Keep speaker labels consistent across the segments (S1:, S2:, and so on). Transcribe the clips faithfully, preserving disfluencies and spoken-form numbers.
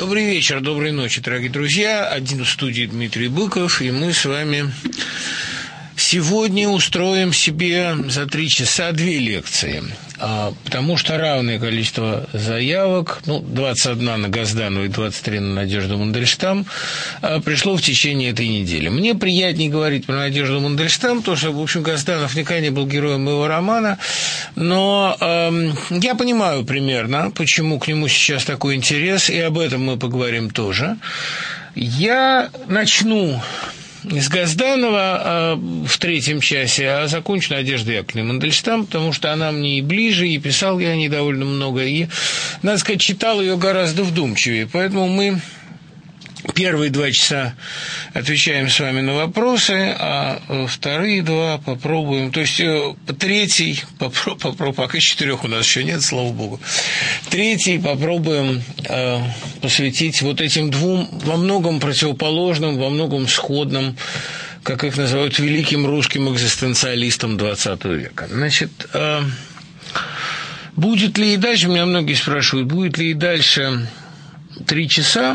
S1: Добрый вечер, доброй ночи, дорогие друзья. Один в студии Дмитрий Быков, и мы с вами сегодня устроим себе за три часа две лекции, потому что равное количество заявок, ну, двадцать одна на Госданова и двадцать три на Надежду Мандельштам, пришло в течение этой недели. Мне приятнее говорить про Надежду Мандельштам, потому что, в общем, Госданов никогда не был героем моего романа, но э, я понимаю примерно, почему к нему сейчас такой интерес, и об этом мы поговорим тоже. Я начну с Госданова э, в третьем часе, а закончу Надеждой Яковлевной Мандельштам, потому что она мне и ближе, и писал я о ней довольно много, и, надо сказать, читал ее гораздо вдумчивее. Поэтому мы первые два часа отвечаем с вами на вопросы, а вторые два попробуем, то есть третий, попро, попро, пока четырех у нас еще нет, слава богу, третий попробуем э, посвятить вот этим двум во многом противоположным, во многом сходным, как их называют, великим русским экзистенциалистам двадцатого века. Значит, э, будет ли и дальше, меня многие спрашивают, будет ли и дальше три часа?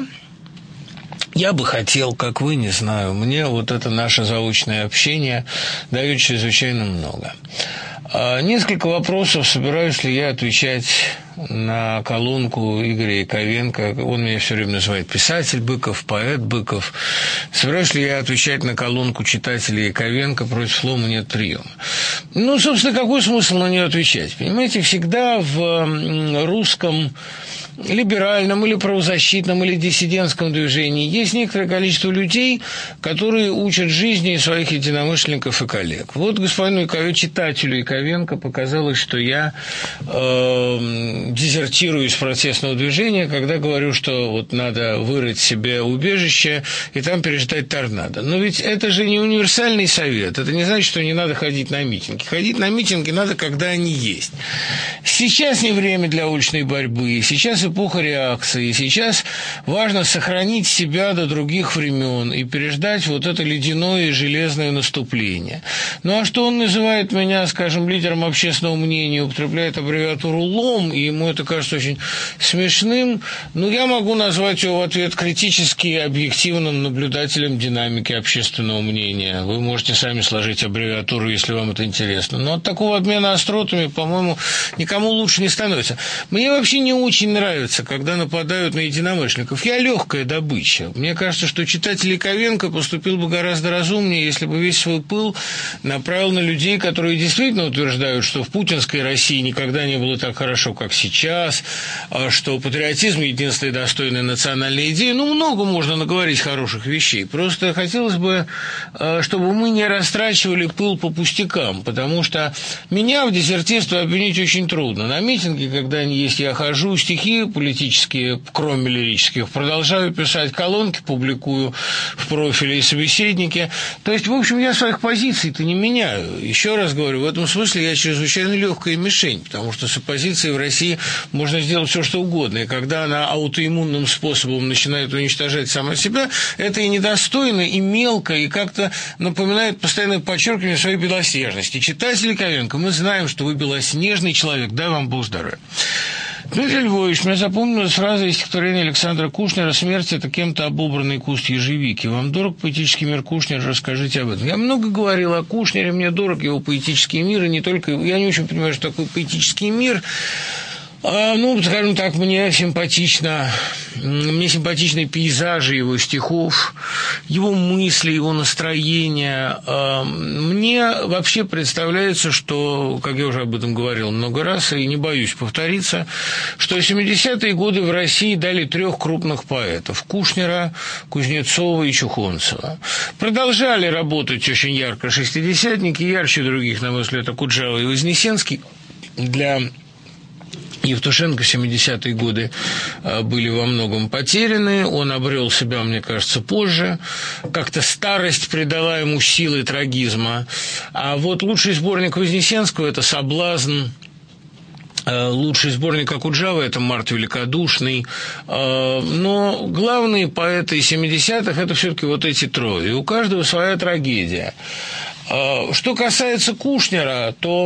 S1: Я бы хотел, как вы, не знаю, мне вот это наше заочное общение дает чрезвычайно много. Несколько вопросов, собираюсь ли я отвечать на колонку Игоря Яковенко. Он меня все время называет писатель Быков, поэт Быков. Собираюсь ли я отвечать на колонку читателя Яковенко «Против слома нет приема». Ну, собственно, какой смысл на нее отвечать? Понимаете, всегда в русском либеральном или правозащитном или диссидентском движении есть некоторое количество людей, которые учат жизни своих единомышленников и коллег. Вот господину Яковенко, читателю Яковенко, показалось, что я э, дезертирую из протестного движения, когда говорю, что вот надо вырыть себе убежище и там переждать торнадо. Но ведь это же не универсальный совет. Это не значит, что не надо ходить на митинги. Ходить на митинги надо, когда они есть. Сейчас не время для уличной борьбы, сейчас эпоха реакции, сейчас важно сохранить себя до других времен и переждать вот это ледяное и железное наступление. Ну а что он называет меня, скажем, лидером общественного мнения, употребляет аббревиатуру «лом», и ему это кажется очень смешным, ну я могу назвать его в ответ критически объективным наблюдателем динамики общественного мнения. Вы можете сами сложить аббревиатуру, если вам это интересно. Но от такого обмена остротами, по-моему, никому лучше не становится. Мне вообще не очень нравится, когда нападают на единомышленников. Я легкая добыча. Мне кажется, что читатель Яковенко поступил бы гораздо разумнее, если бы весь свой пыл направил на людей, которые действительно утверждают, что в путинской России никогда не было так хорошо, как сейчас, что патриотизм – единственная достойная национальная идея. Ну, много можно наговорить хороших вещей. Просто хотелось бы, чтобы мы не растрачивали пыл по пустякам, потому что меня в дезертирстве обвинить очень трудно. На митинге, когда они есть, я хожу, стихи политические, кроме лирических, продолжаю писать, колонки публикую в профиле и собеседнике. То есть, в общем, я своих позиций-то не меняю. Еще раз говорю, в этом смысле я чрезвычайно легкая мишень, потому что с оппозицией в России можно сделать все, что угодно. И когда она аутоиммунным способом начинает уничтожать сама себя, это и недостойно, и мелко, и как-то напоминает постоянное подчеркивание своей белоснежности. Читатель Яковенко, мы знаем, что вы белоснежный человек, дай вам Бог здоровья. Дмитрий Львович, мне запомнилась фраза из стихотворения Александра Кушнера «Смерть – это кем-то обобранный куст ежевики». Вам дорог поэтический мир Кушнера? Расскажите об этом. Я много говорил о Кушнере, мне дорог его поэтический мир, и не только... Я не очень понимаю, что такое поэтический мир. А, ну, скажем так, мне симпатично, мне симпатичны пейзажи его стихов, его мысли, его настроения. А, мне вообще представляется, что, как я уже об этом говорил много раз, и не боюсь повториться, что семидесятые годы в России дали трех крупных поэтов – Кушнера, Кузнецова и Чухонцева. Продолжали работать очень ярко шестидесятники, ярче других, на мой взгляд, Окуджава и Вознесенский. Для Евтушенко в семидесятые годы были во многом потеряны, он обрел себя, мне кажется, позже, как-то старость придала ему силы трагизма, а вот лучший сборник Вознесенского – это «Соблазн», лучший сборник Окуджавы – это «Март Великодушный», но главные поэты семидесятых – это все-таки вот эти трое, и у каждого своя трагедия. Что касается Кушнера, то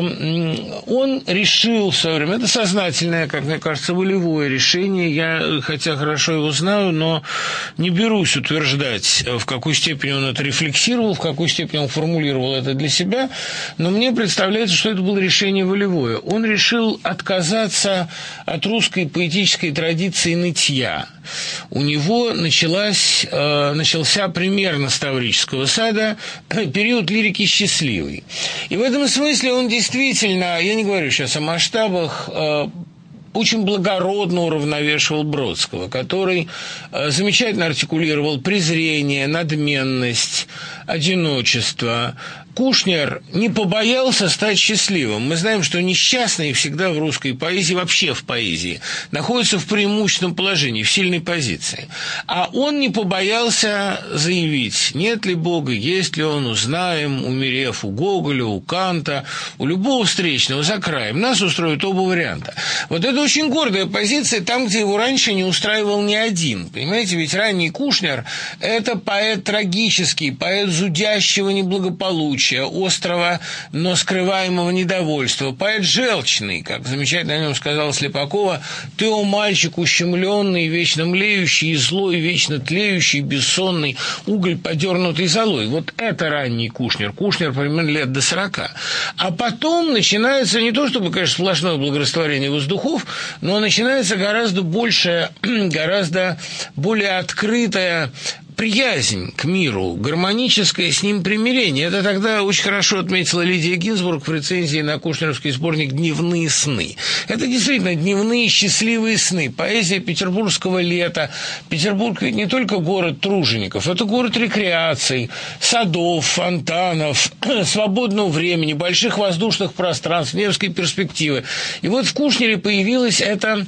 S1: он решил в свое время, это сознательное, как мне кажется, волевое решение, я, хотя хорошо его знаю, но не берусь утверждать, в какой степени он это рефлексировал, в какой степени он формулировал это для себя, но мне представляется, что это было решение волевое. Он решил отказаться от русской поэтической традиции нытья. У него началась, э, начался примерно с Таврического сада период лирики счастливый. И в этом смысле он действительно, я не говорю сейчас о масштабах, э, очень благородно уравновешивал Бродского, который э, замечательно артикулировал презрение, надменность, одиночество. Кушнер не побоялся стать счастливым. Мы знаем, что несчастные всегда в русской поэзии, вообще в поэзии, находятся в преимущественном положении, в сильной позиции. А он не побоялся заявить, нет ли Бога, есть ли он, узнаем, умерев, у Гоголя, у Канта, у любого встречного, за краем. Нас устроят оба варианта. Вот это очень гордая позиция там, где его раньше не устраивал ни один. Понимаете, ведь ранний Кушнер – это поэт трагический, поэт зудящего неблагополучия, острого, но скрываемого недовольства. Поэт желчный, как замечательно о нем сказала Слепакова, «Ты, о мальчик, ущемленный, вечно млеющий, и злой, вечно тлеющий, бессонный, уголь, подернутый золой». Вот это ранний Кушнер. Кушнер примерно лет до сорока. А потом начинается не то, чтобы, конечно, сплошное благорастворение воздухов, но начинается гораздо большее, гораздо более открытое приязнь к миру, гармоническое с ним примирение. Это тогда очень хорошо отметила Лидия Гинзбург в рецензии на кушнеровский сборник «Дневные сны». Это действительно дневные счастливые сны, поэзия петербургского лета. Петербург ведь не только город тружеников, это город рекреаций, садов, фонтанов, свободного времени, больших воздушных пространств, Невской перспективы. И вот в Кушнере появилась эта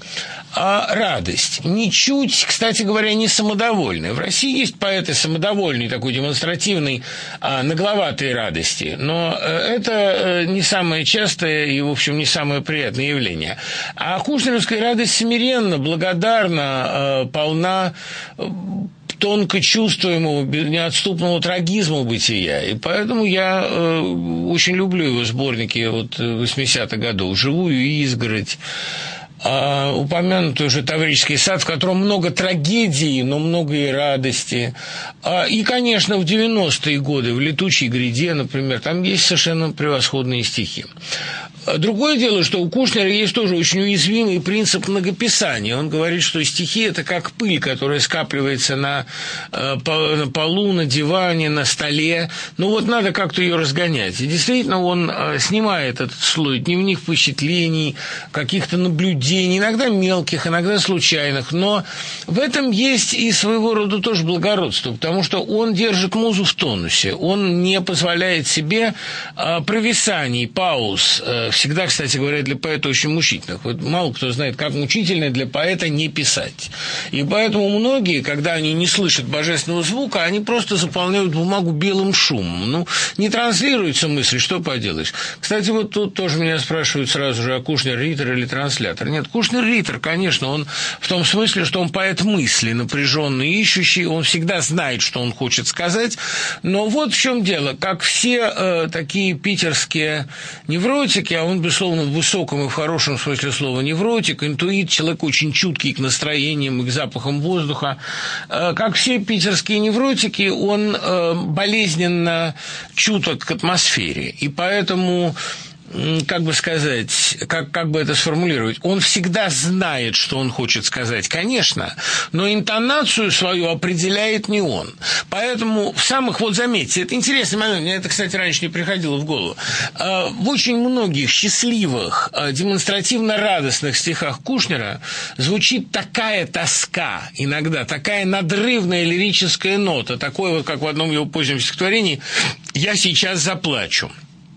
S1: а, радость. Ничуть, кстати говоря, не самодовольная. В России есть поэты самодовольные, такой демонстративной, а, нагловатой радости. Но это не самое частое и, в общем, не самое приятное явление. А кушнеровская радость смиренна, благодарна, полна тонко чувствуемого, неотступного трагизма бытия. И поэтому я э, очень люблю его сборники вот, восьмидесятых годов «Живую изгородь», а, упомянутый уже Таврический сад, в котором много трагедии, но много и радости. А, и, конечно, в девяностые годы, в «Летучей гряде», например, там есть совершенно превосходные стихи. Другое дело, что у Кушнера есть тоже очень уязвимый принцип многописания. Он говорит, что стихи – это как пыль, которая скапливается на, на полу, на диване, на столе. Ну вот надо как-то ее разгонять. И действительно он снимает этот слой, дневник впечатлений, каких-то наблюдений, иногда мелких, иногда случайных. Но в этом есть и своего рода тоже благородство, потому что он держит музу в тонусе. Он не позволяет себе провисаний, пауз. Всегда, кстати говоря, для поэта очень мучительных. Вот мало кто знает, как мучительно для поэта не писать. И поэтому многие, когда они не слышат божественного звука, они просто заполняют бумагу белым шумом. Ну, не транслируется мысль, что поделаешь. Кстати, вот тут тоже меня спрашивают сразу же, а Кушнер ритор или транслятор? Нет, Кушнер ритор, конечно, он в том смысле, что он поэт мысли, напряженный, ищущий, он всегда знает, что он хочет сказать. Но вот в чем дело. Как все э, такие питерские невротики, а он, безусловно, в высоком и в хорошем смысле слова невротик, интуит, человек очень чуткий к настроениям и к запахам воздуха. Как все питерские невротики, он болезненно чуток к атмосфере. И поэтому, как бы сказать, как, как бы это сформулировать, он всегда знает, что он хочет сказать, конечно, но интонацию свою определяет не он. Поэтому в самых, вот заметьте, это интересный момент, мне это, кстати, раньше не приходило в голову, в очень многих счастливых, демонстративно радостных стихах Кушнера звучит такая тоска иногда, такая надрывная лирическая нота, такое вот, как в одном его позднем стихотворении «Я сейчас заплачу».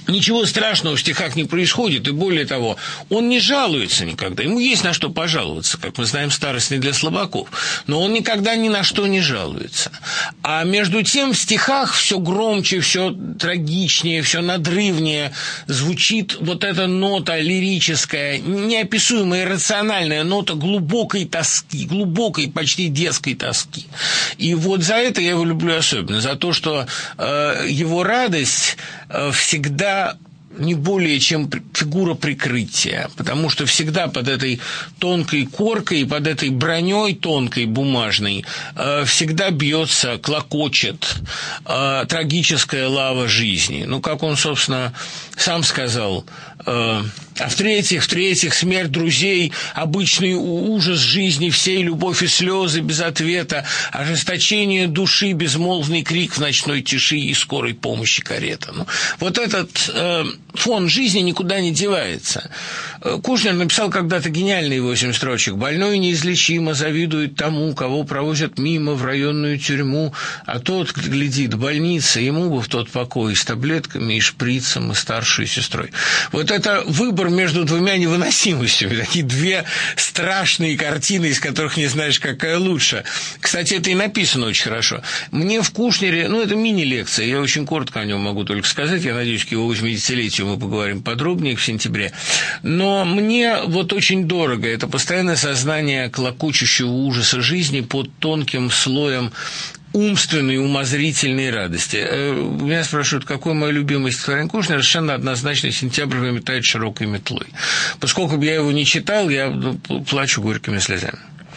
S1: Ничего страшного в стихах не происходит, и более того, он не жалуется никогда. Ему есть на что пожаловаться, как мы знаем, старость не для слабаков. Но он никогда ни на что не жалуется. А между тем в стихах все громче, все трагичнее, все надрывнее звучит вот эта нота лирическая, неописуемая, иррациональная нота глубокой тоски, глубокой, почти детской тоски. И вот за это я его люблю особенно, за то, что э, его радость э, всегда не более чем фигура прикрытия, потому что всегда под этой тонкой коркой, под этой броней тонкой бумажной э, всегда бьется, клокочет э, трагическая лава жизни. Ну, как он, собственно, сам сказал, э, а в-третьих, в-третьих, смерть друзей, обычный ужас жизни, всей любовь и слезы без ответа, ожесточение души, безмолвный крик в ночной тиши и скорой помощи карета. Ну, вот этот э, фон жизни никуда не девается. Кушнер написал когда-то гениальные восемь строчек. «Больной неизлечимо завидует тому, кого провозят мимо в районную тюрьму, а тот глядит, больница, ему бы в тот покой с таблетками и шприцем и старшей сестрой». Вот это выбор между двумя невыносимостями, такие две страшные картины, из которых не знаешь, какая лучше. Кстати, это и написано очень хорошо. Мне в Кушнере, ну, это мини-лекция, я очень коротко о нем могу только сказать, я надеюсь, к его восьмидесятилетию мы поговорим подробнее в сентябре, но мне вот очень дорого это постоянное сознание клокочущего ужаса жизни под тонким слоем умственной, умозрительной радости. Меня спрашивают, какое мое любимое стихотворение Кушнера, совершенно однозначно «Сентябрь выметает широкой метлой». Поскольку бы я его не читал, я плачу горькими слезами.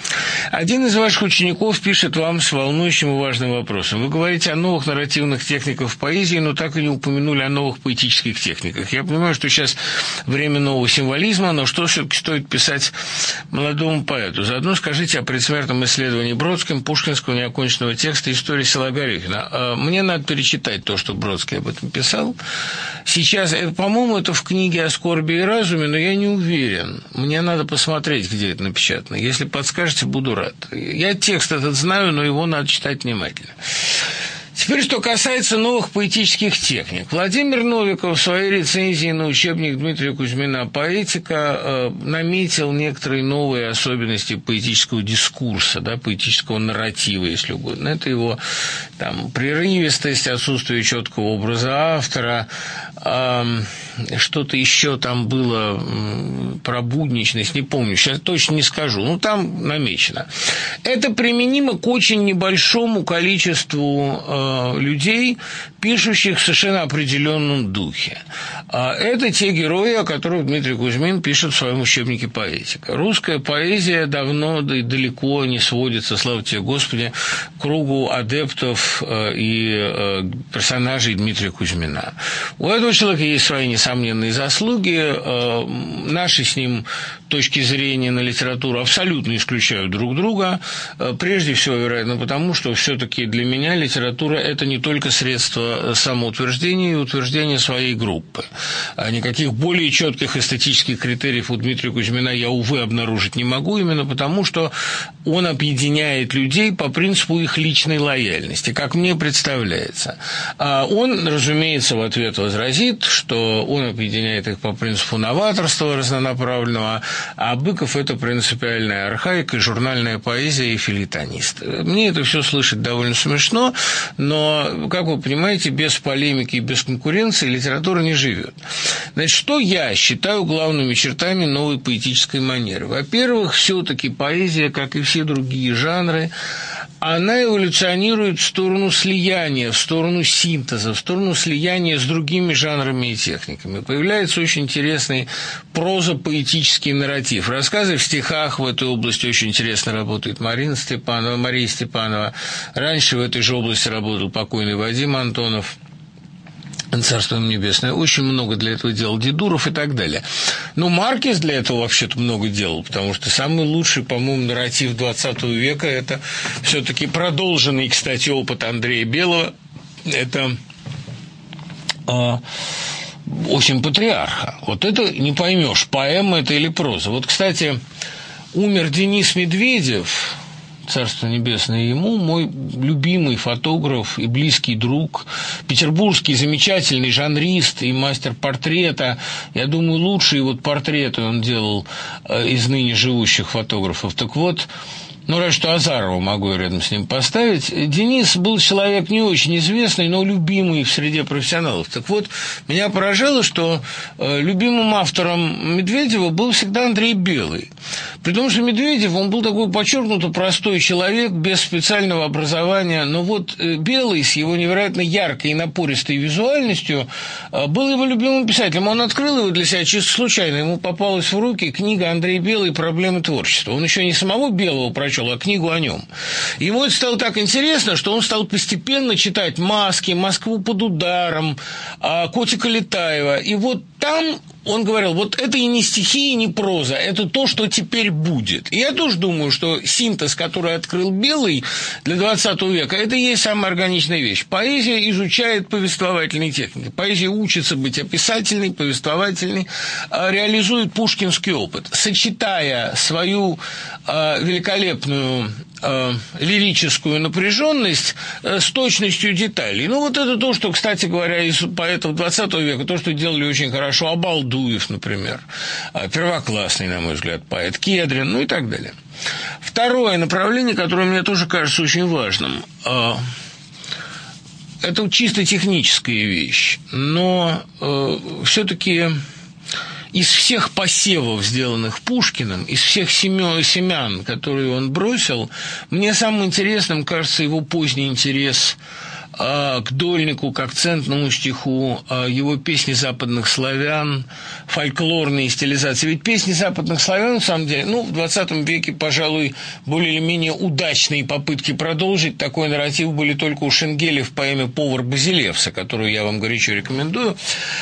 S1: Один из ваших учеников пишет вам с волнующим и важным вопросом. Вы говорите о новых нарративных техниках в поэзии, но так и не упомянули о новых поэтических техниках. Я понимаю, что сейчас время нового символизма, но что все-таки стоит писать молодому поэту? Заодно скажите о предсмертном исследовании Бродским пушкинского неоконченного текста «История села Горехина». Мне надо перечитать то, что Бродский об этом писал. Сейчас, это, по-моему, это в книге «О скорби и разуме», но я не уверен. Мне надо посмотреть, где это напечатано. Если подскажете, буду рад. Я текст этот знаю, но его надо читать внимательно. Теперь, что касается новых поэтических техник. Владимир Новиков в своей рецензии на учебник Дмитрия Кузьмина «Поэтика» э, наметил некоторые новые особенности поэтического дискурса, да, поэтического нарратива, если угодно. Это его там, прерывистость, отсутствие четкого образа автора, э, что-то еще там было э, про будничность, не помню, сейчас точно не скажу, ну, там намечено. Это применимо к очень небольшому количеству э, людей, пишущих в совершенно определенном духе. Это те герои, о которых Дмитрий Кузьмин пишет в своем учебнике «Поэтика». Русская поэзия давно да и далеко не сводится, слава тебе, Господи, к кругу адептов и персонажей Дмитрия Кузьмина. У этого человека есть свои несомненные заслуги. Наши с ним точки зрения на литературу абсолютно исключают друг друга. Прежде всего, вероятно, потому что все-таки для меня литература – это не только средство самоутверждения и утверждения своей группы. А никаких более четких эстетических критериев у Дмитрия Кузьмина я, увы, обнаружить не могу, именно потому, что он объединяет людей по принципу их личной лояльности, как мне представляется. А он, разумеется, в ответ возразит, что он объединяет их по принципу новаторства разнонаправленного, а Быков – это принципиальная архаика, журнальная поэзия и фельетонист. Мне это все слышать довольно смешно, но, как вы понимаете, без полемики и без конкуренции литература не живет. Значит, что я считаю главными чертами новой поэтической манеры? Во-первых, все-таки поэзия, как и все другие жанры, она эволюционирует в сторону слияния, в сторону синтеза, в сторону слияния с другими жанрами и техниками. Появляется очень интересный проза-поэтический нарратив. Рассказы в стихах в этой области очень интересно работает Марина Степанова, Мария Степанова. Раньше в этой же области работал покойный Вадим Антонов. Царство им небесное. Очень много для этого делал Дедуров и так далее. Но Маркес для этого вообще-то много делал, потому что самый лучший, по-моему, нарратив двадцатого века – это все-таки продолженный, кстати, опыт Андрея Белого. Это э, «Осень патриарха». Вот это не поймешь, поэма это или проза. Вот, кстати, умер Денис Медведев, царство небесное ему, мой любимый фотограф и близкий друг, петербургский замечательный жанрист и мастер портрета. Я думаю, лучшие вот портреты он делал из ныне живущих фотографов. Так вот, ну, разве что Азарова могу я рядом с ним поставить. Денис был человек не очень известный, но любимый в среде профессионалов. Так вот, меня поражало, что э, любимым автором Медведева был всегда Андрей Белый. При том, что Медведев, он был такой подчеркнуто простой человек, без специального образования. Но вот э, Белый с его невероятно яркой и напористой визуальностью э, был его любимым писателем. Он открыл его для себя чисто случайно. Ему попалась в руки книга Андрей Белый «Проблемы творчества». Он еще не самого Белого прочел, а книгу о нем. Ему это стало так интересно, что он стал постепенно читать «Маски», «Москву под ударом», «Котика Летаева». И вот там он говорил, вот это и не стихи, и не проза, это то, что теперь будет. И я тоже думаю, что синтез, который открыл Белый для двадцатого века, это и есть самая органичная вещь. Поэзия изучает повествовательные техники. Поэзия учится быть описательной, повествовательной, реализует пушкинский опыт, сочетая свою э, великолепную э, лирическую напряженность э, с точностью деталей. Ну, вот это то, что, кстати говоря, из поэтов двадцатого века, то, что делали очень хорошо Обалдуев, например, первоклассный, на мой взгляд, поэт, Кедрин, ну и так далее. Второе направление, которое мне тоже кажется очень важным, э, это чисто техническая вещь, но э, все-таки из всех посевов, сделанных Пушкиным, из всех семян, которые он бросил, мне самым интересным кажется его поздний интерес к дольнику, к акцентному стиху, его песни западных славян, фольклорные стилизации. Ведь песни западных славян, на самом деле, ну, в двадцатом веке, пожалуй, более или менее удачные попытки продолжить такой нарратив были только у Шенгеля в поэме «Повар Базилевса», которую я вам горячо рекомендую.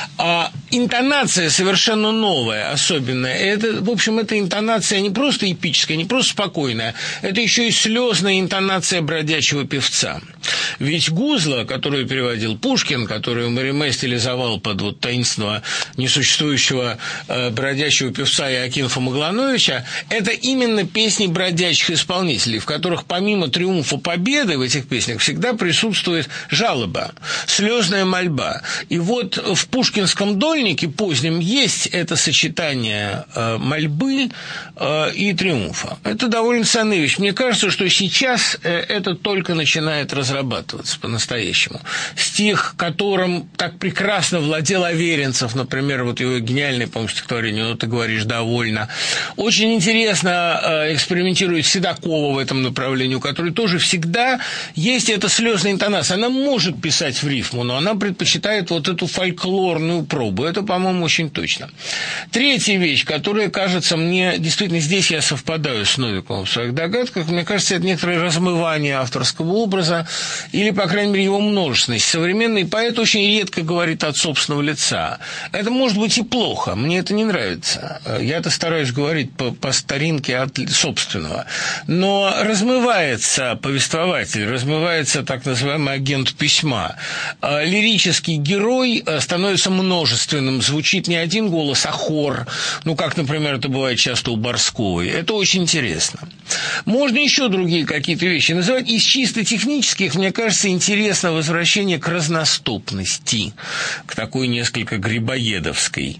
S1: А интонация совершенно новая, особенная. Это, в общем, эта интонация не просто эпическая, не просто спокойная, это еще и слезная интонация бродячего певца. Ведь гузла, которую переводил Пушкин, которую Мариме стилизовал под вот таинственного несуществующего э, бродячего певца Иоакима Маглановича, это именно песни бродячих исполнителей, в которых помимо триумфа победы в этих песнях всегда присутствует жалоба, слезная мольба. И вот в пушкинском дольнике позднем есть это сочетание э, мольбы э, и триумфа. Это довольно ценная вещь. Мне кажется, что сейчас э, это только начинает разрабатываться по-настоящему. Стих, которым так прекрасно владел Аверинцев, например, вот его гениальное, по-моему, стихотворение «Ну, ты говоришь довольно». Очень интересно э, экспериментирует Седокова в этом направлении, у которой тоже всегда есть эта слезная интонация. Она может писать в рифму, но она предпочитает вот эту фольклорную пробу. Это, по-моему, очень точно. Третья вещь, которая кажется мне, действительно, здесь я совпадаю с Новиковым в своих догадках, мне кажется, это некоторое размывание авторского образа или, по крайней мере, его множественность. Современный поэт очень редко говорит от собственного лица. Это может быть и плохо, мне это не нравится. Я-то стараюсь говорить по, по старинке от собственного. Но размывается повествователь, размывается так называемый агент письма. Лирический герой становится множественным, звучит не один голос, а хор. Ну, как, например, это бывает часто у Борсковой. Это очень интересно. Можно еще другие какие-то вещи называть. Из чисто технических, мне кажется, интересно возвращение к разностопности, к такой несколько грибоедовской.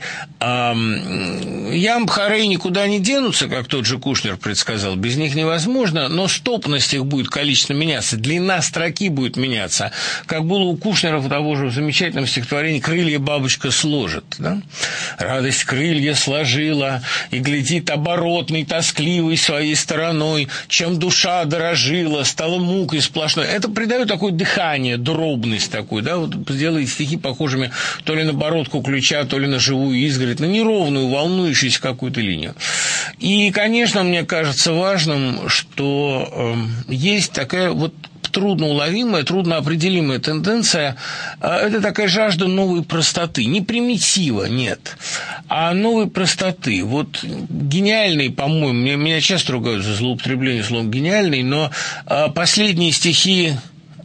S1: Ям-Бхарей никуда не денутся, как тот же Кушнер предсказал, без них невозможно, но стопность их будет количественно меняться, длина строки будет меняться, как было у Кушнера в того же замечательном стихотворении «Крылья бабочка сложит». Да? «Радость крылья сложила, и глядит оборотной, тоскливой своей стороной, чем душа дорожила, стала мукой сплошной». Это придает такое дыхание, дробность такую, да, вот сделает стихи похожими то ли на бородку ключа, то ли на живую изгородь, на неровную, волнующуюся какую-то линию. И, конечно, мне кажется важным, что э, есть такая вот трудноуловимая, трудноопределимая тенденция, это такая жажда новой простоты. Не примитива, нет, а новой простоты. Вот гениальный, по-моему, меня часто ругают за злоупотребление словом «гениальный», но последние стихи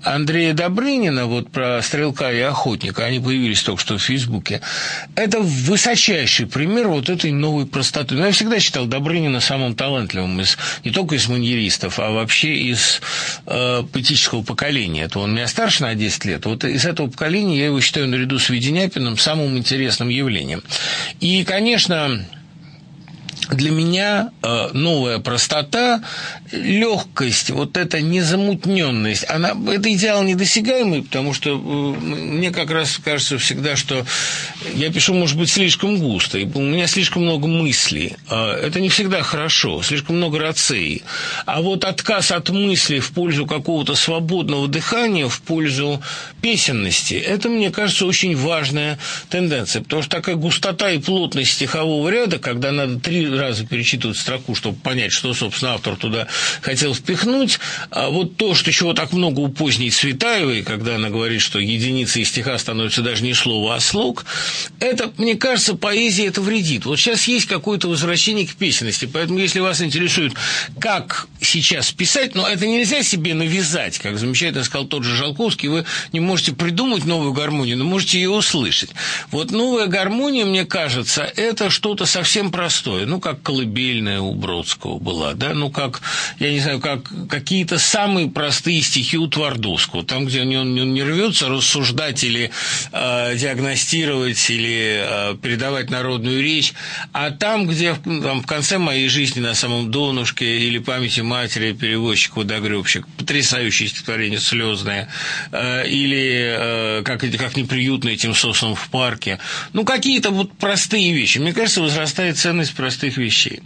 S1: Андрея Добрынина, вот про стрелка и охотника, они появились только что в Фейсбуке, это высочайший пример вот этой новой простоты. Но я всегда считал Добрынина самым талантливым из, не только из маньеристов, а вообще из э, поэтического поколения. Это он меня старше на десять лет. Вот из этого поколения я его считаю наряду с Веденяпиным самым интересным явлением. И, конечно, для меня э, новая простота, легкость, вот эта незамутненность, она, это идеал недосягаемый, потому что э, мне как раз кажется всегда, что я пишу, может быть, слишком густо, и у меня слишком много мыслей. Э, это не всегда хорошо, слишком много раций. А вот отказ от мыслей в пользу какого-то свободного дыхания, в пользу песенности, это, мне кажется, очень важная тенденция, потому что такая густота и плотность стихового ряда, когда надо три раза перечитывать строку, чтобы понять, что, собственно, автор туда хотел впихнуть. А вот то, что чего так много у поздней Цветаевой, когда она говорит, что единицей стиха становится даже не слово, а слог, это, мне кажется, поэзии это вредит. Вот сейчас есть какое-то возвращение к песенности, поэтому, если вас интересует, как сейчас писать, но это нельзя себе навязать, как замечательно сказал тот же Жалковский, вы не можете придумать новую гармонию, но можете ее услышать. Вот новая гармония, мне кажется, это что-то совсем простое, ну, как колыбельная у Бродского была, да, ну, как, я не знаю, как какие-то самые простые стихи у Твардовского, там, где он, он не рвется рассуждать или э, диагностировать, или э, передавать народную речь, а там, где там, в конце моей жизни на самом донышке, или памяти матери, переводчик, водогребщик, потрясающее стихотворение, слезное, э, или э, как, как неприютно этим сосом в парке, ну, какие-то вот простые вещи. Мне кажется, возрастает ценность простых вещей.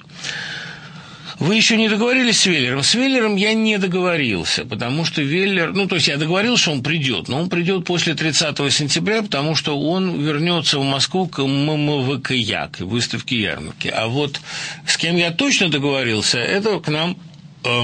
S1: Вы еще не договорились с Веллером? С Веллером я не договорился, потому что Веллер... Ну, то есть я договорился, что он придет, но он придет после тридцатого сентября, потому что он вернется в Москву к ММВКЯ, к выставке ярмарки. А вот с кем я точно договорился, это к нам э,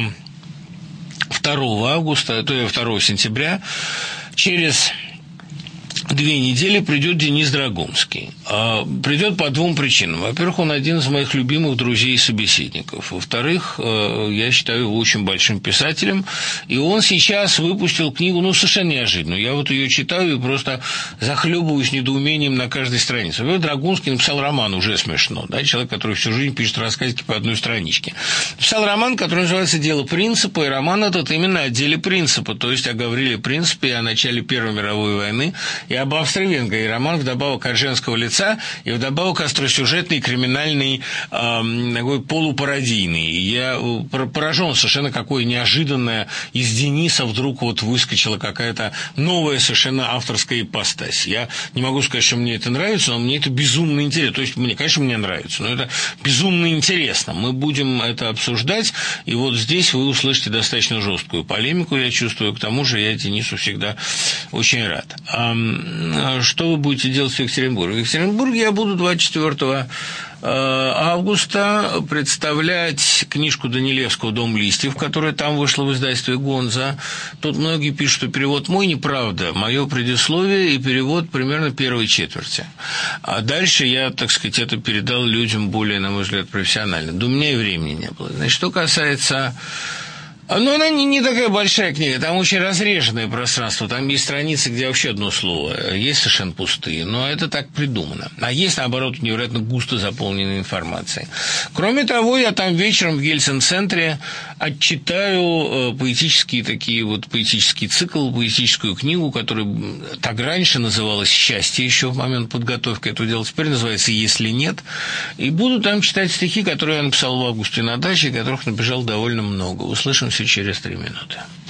S1: второго августа, то есть второго сентября, через... две недели придет Денис Драгунский. Придет по двум причинам. Во-первых, он один из моих любимых друзей и собеседников. Во-вторых, я считаю его очень большим писателем. И он сейчас выпустил книгу, ну, совершенно неожиданную. Я вот ее читаю и просто захлебываюсь недоумением на каждой странице. Во-первых, Драгунский написал роман, уже смешно. Да? Человек, который всю жизнь пишет рассказики по одной страничке. Написал роман, который называется «Дело принципа», и роман этот именно о деле принципа, то есть о Гавриле Принципе и о начале Первой мировой войны, и об Австро-Венгрии. Роман вдобавок от женского лица и вдобавок остросюжетный, криминальный, э, такой полупародийный. Я поражен совершенно, какое неожиданное из Дениса вдруг вот выскочила какая-то новая совершенно авторская ипостась. Я не могу сказать, что мне это нравится, но мне это безумно интересно. То есть, мне, конечно, мне нравится, но это безумно интересно. Мы будем это обсуждать, и вот здесь вы услышите достаточно жесткую полемику, я чувствую. К тому же я Денису всегда очень рад. Что вы будете делать в Екатеринбурге? В Екатеринбурге я буду двадцать четвёртого августа представлять книжку Данилевского «Дом листьев», которая там вышла в издательстве «Гонза». Тут многие пишут, что перевод мой неправда. Мое предисловие и перевод примерно первой четверти. А дальше я, так сказать, это передал людям более, на мой взгляд, профессионально. Да у меня и времени не было. Значит, что касается... Но она не, не такая большая книга, там очень разреженное пространство, там есть страницы, где вообще одно слово, есть совершенно пустые, но это так придумано. А есть, наоборот, невероятно густо заполненной информацией. Кроме того, я там вечером в Ельцин-центре отчитаю поэтические такие вот, поэтический цикл, поэтическую книгу, которая так раньше называлась «Счастье» еще в момент подготовки этого дела, теперь называется «Если нет». И буду там читать стихи, которые я написал в августе на даче, которых написал довольно много. Услышимся через три минуты.